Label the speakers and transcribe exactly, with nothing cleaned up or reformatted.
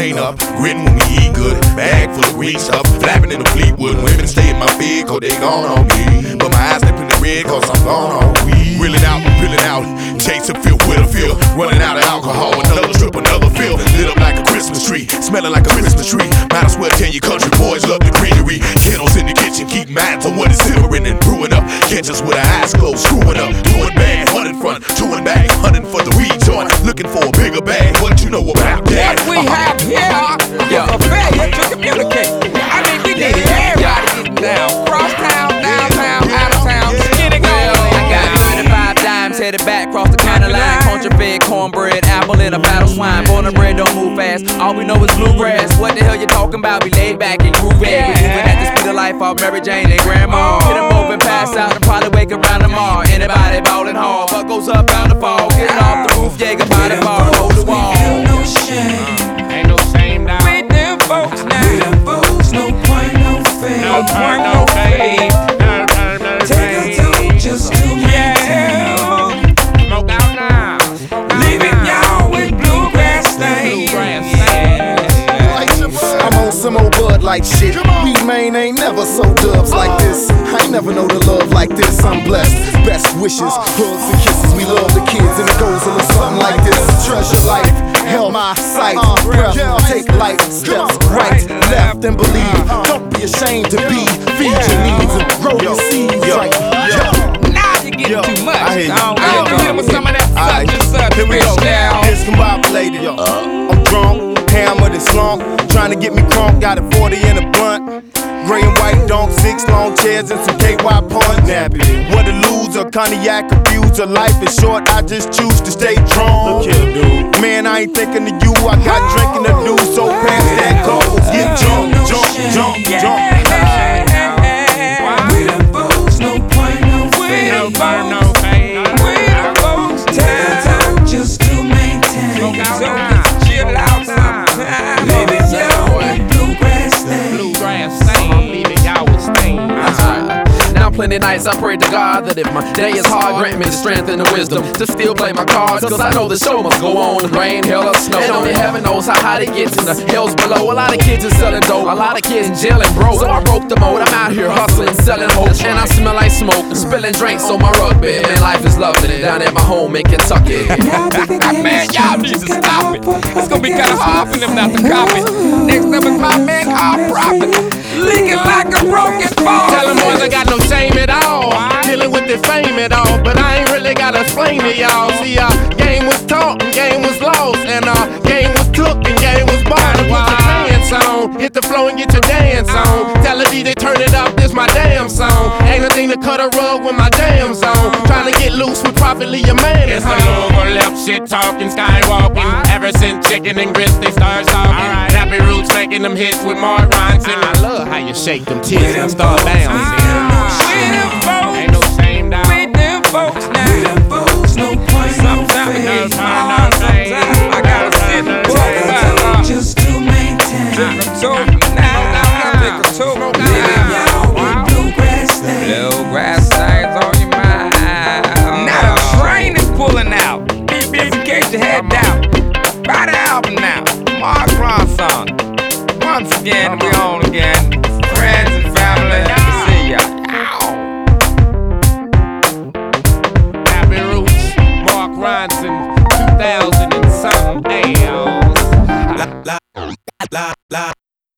Speaker 1: chain up, gritting when we eat good. Bag full of green stuff, flapping in the Fleetwood. Women stay in my bed cause they gone on me. But my eyes slip in the red cause I'm gone on weed. Reeling out, peeling out, chase a feel with a feel. Running out of alcohol, another strip, another fill. Lit up like a Christmas tree, smelling like a Christmas tree. Might as well tell you country boys love the greenery. Kettles in the kitchen, keep minds on what is simmering and brewing up. Catch us with our eyes closed, screwing up. Doing bad, hunting front, chewing back, hunting for the rejoin. Looking for a bigger bag, what you know about that?
Speaker 2: What we have here is a failure to communicate. I mean, we need everybody getting down. Cross town, downtown, out of town, just get it going.
Speaker 3: I got twenty-five dimes headed back across the county line. Country fed, cornbread, apple in a battle swine. Born and bred, don't move fast. All we know is bluegrass. What the hell you talking about? We laid back and groove it. We moving at the speed of life off Mary Jane and Grandma. Get them open, pass out, and probably wake around tomorrow. Anybody ballin' hard, what goes up bound to fall. Get it off the roof, Jaeger by the bar, hold the wall.
Speaker 2: No shame.
Speaker 4: Ain't no shame now.
Speaker 2: With them folks now. With them folks, no point, no fame.
Speaker 4: No point, no fame.
Speaker 2: Take a tool just to maintain.
Speaker 4: Smoke out now.
Speaker 2: Leaving y'all with bluegrass stains.
Speaker 5: I'm on some old Bud like shit. We main ain't never so dubs like this. I ain't never know the love like this. I'm blessed. Best wishes, hugs and kisses. We love the kids and it goes a little something like this. Treasure life, held my sight, breath, take life steps right, left, and believe. Don't be ashamed to be. Feed your needs and grow your seeds. Right.
Speaker 2: Now you're getting too much.
Speaker 5: I hear you.
Speaker 2: I don't hit him with some of that such and such.
Speaker 5: Here we go.
Speaker 2: Now.
Speaker 5: Discombobulated. I'm drunk, hammered and slunk. Trying to get me crunk, got a forty in a blunt. Gray and white donk, six long chairs and some K Y punch. Nappy. What a loser, cognac abuser. Life is short, I just choose to stay drunk. Look here, dude. Man, I ain't thinking of you, I got drinking to do. So pass that coke, get drunk, jump, jump, jump.
Speaker 2: We the folks, no point, no fame.
Speaker 4: No burn, no fame.
Speaker 2: We the folks, take time just to maintain.
Speaker 4: Smoke out
Speaker 2: So
Speaker 4: now.
Speaker 2: let's chill out sometime. Leaving y'all with bluegrass stains.
Speaker 4: Bluegrass stain, leaving y'all with stains.
Speaker 3: Now plenty nights I pray to God that if my day is hard, grant me the strength and the wisdom to still play my cards. Cause I know the show must go on, rain, hell, or snow. And only heaven knows how hot it gets in the hills below. A lot of kids are selling dope, a lot of kids in jail and broke. So I broke the mold, I'm out here hustling, selling hope. And I smell like smoke, spilling drinks on my rug bed. Man, life is loving it down at my home in Kentucky.
Speaker 2: Man, y'all need to stop it. It's gonna be kinda hard for them not to copy. Next up is my man, Carl Prophet. Leaking like a broken ball.
Speaker 4: Tell them boys I got no shame at all. Dealing with the fame at all. But I ain't really gotta explain to y'all. See, uh, game was taught and game was lost. And uh, game was took and game was bought. Put your pants on, hit the flow and get your dance on. Tell the D J turn it up, this my damn song. Ain't a thing to cut a rug with my damn song. Trying to get loose with Prophet, leave your man at home. It's the left shit talking, skywalking. Ever since Chicken and Grits they start talking. Nappy Roots making them hits with Mark Ronson. I love how you shake them tits and start bouncing.
Speaker 2: We them folks,
Speaker 4: Ain't no shame down.
Speaker 2: we them folks now. We them folks, no point, no fame.
Speaker 4: No time, no fame.
Speaker 2: I gotta sit and talk about just to maintain. So now I take a tour. Leaving y'all with bluegrass stains. Bluegrass stains on your mind. Now the train is pulling out. Keep this in case you head down. Buy the album now. Mark Ronson. Once again, we on again. Friends and family, see ya.
Speaker 4: Nappy Roots, Mark Ronson, two thousand and something. Hey, yo.
Speaker 1: La, la, la, la.